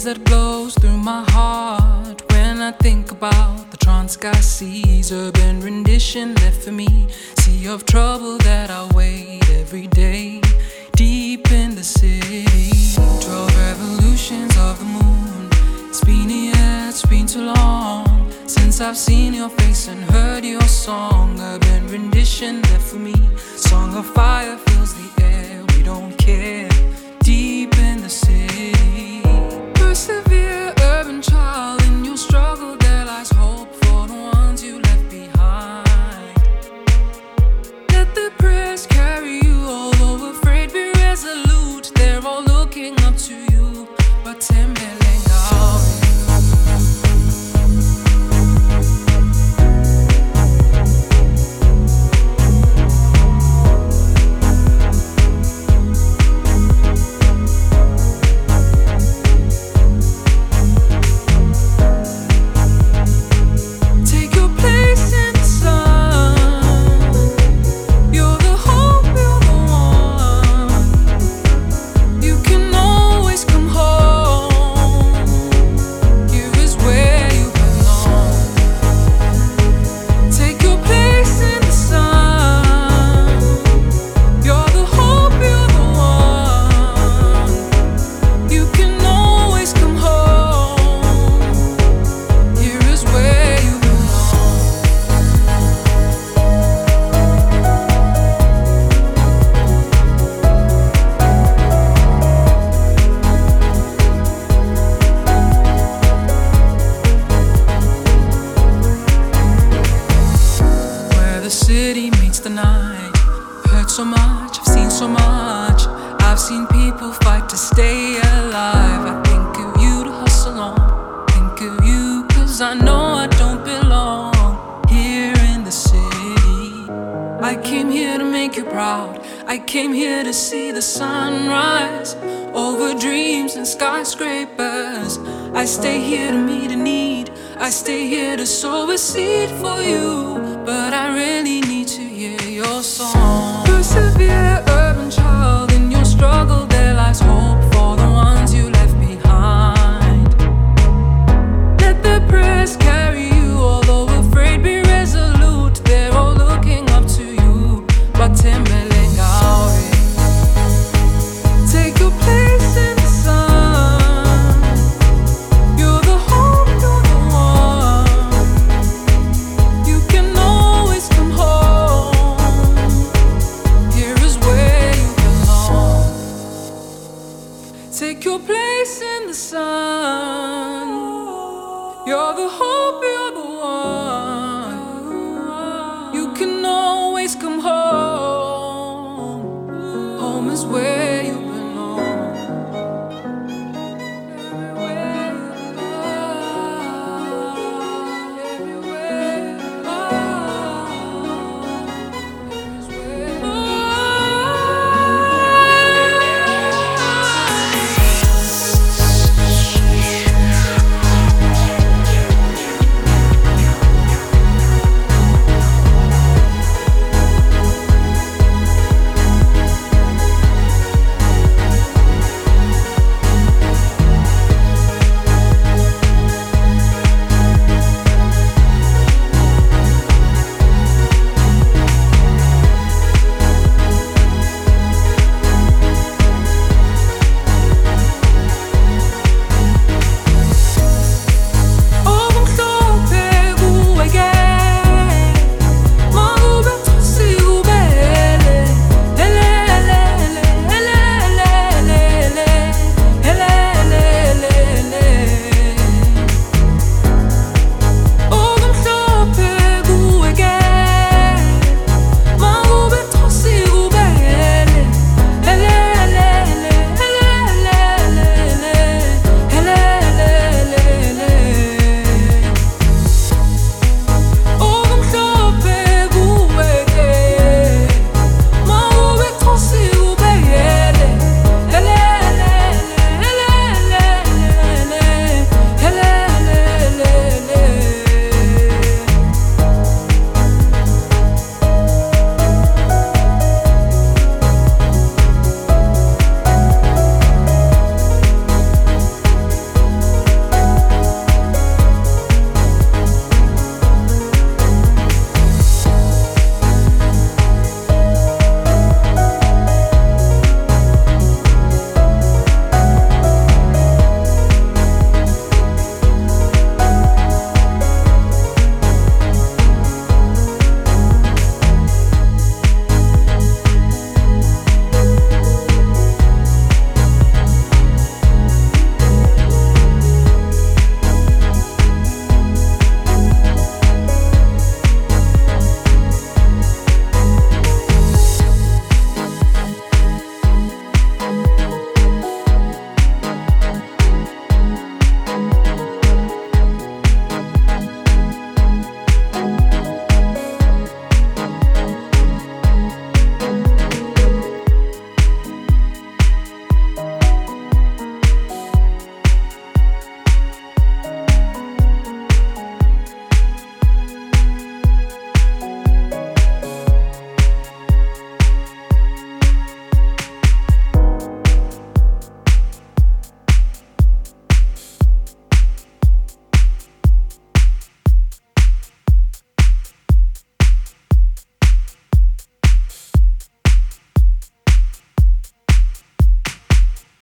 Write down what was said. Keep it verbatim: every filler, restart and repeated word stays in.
that blows through my heart when I think about the trance sky seas. Urban rendition left for me, sea of trouble that I wait every day deep in the city. Twelve revolutions of the moon. It's been a year, it's been too long since I've seen your face and heard your song. Urban rendition left for me, song of fire fills the air. We don't care, deep in the city. Persevere, urban child, in your struggle there lies hope for the ones you left behind. Let the prayers carry you, although afraid, be resolute. They're all looking up to you, but tembeleng out. The night hurt so much, I've seen so much. I've seen people fight to stay alive. I think of you to hustle on, think of you cause I know I don't belong here in the city. I came here to make you proud, I came here to see the sunrise over dreams and skyscrapers. I stay here to meet a need, I stay here to sow a seed for you, but I really need to hear your song. Persevere, urban child, in your struggle there lies hope for the ones you left behind. Let the prayers carry you, although afraid, be resolute. They're all looking up to you, but tembeleng out. Take your place in the sun. You're the hope, you're the one. You can always come home. Here is where you belong. Take your place in the sun. You're the hope.